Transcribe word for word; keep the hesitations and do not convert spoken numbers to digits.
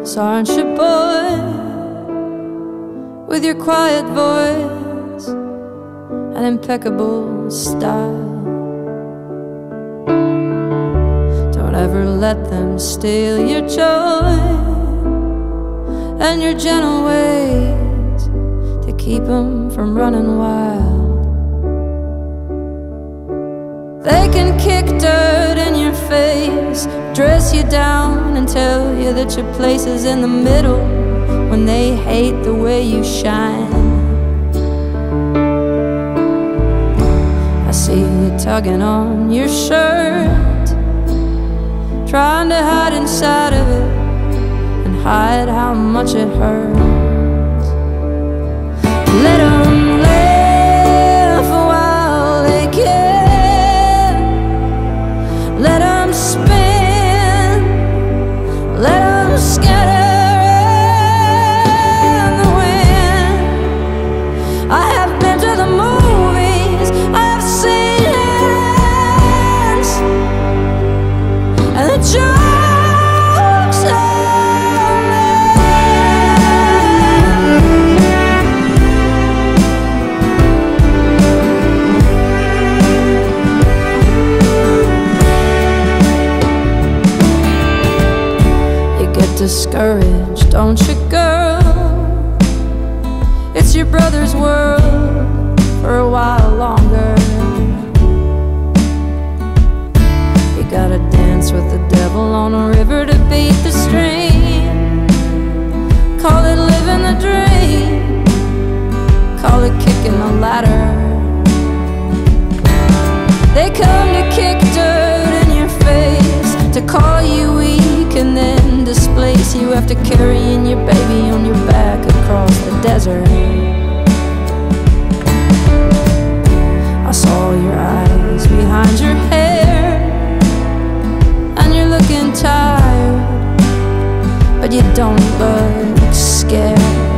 So aren't you, boy, with your quiet voice and impeccable style? Don't ever let them steal your joy and your gentle ways to keep them from running wild. They can kick dirt in your face, dress you down and tell you that your place is in the middle when they hate the way you shine. I see you tugging on your shirt, trying to hide inside of it and hide how much it hurts. Let 'em laugh while they can, let 'em spin, let 'em scatter in the wind. I have been to the movies, I have seen hands, and the jokes are you get discouraged, don't you, girl? It's your brother's world for a while longer. You gotta dance with the devil on a river to beat the stream. Call it living the dream, call it kicking the ladder. They come to kick dirt in your face, to call you weak and then displace you after carrying your baby on your back across the desert. I saw your eyes behind your hair, and you're looking tired, but you don't look scared.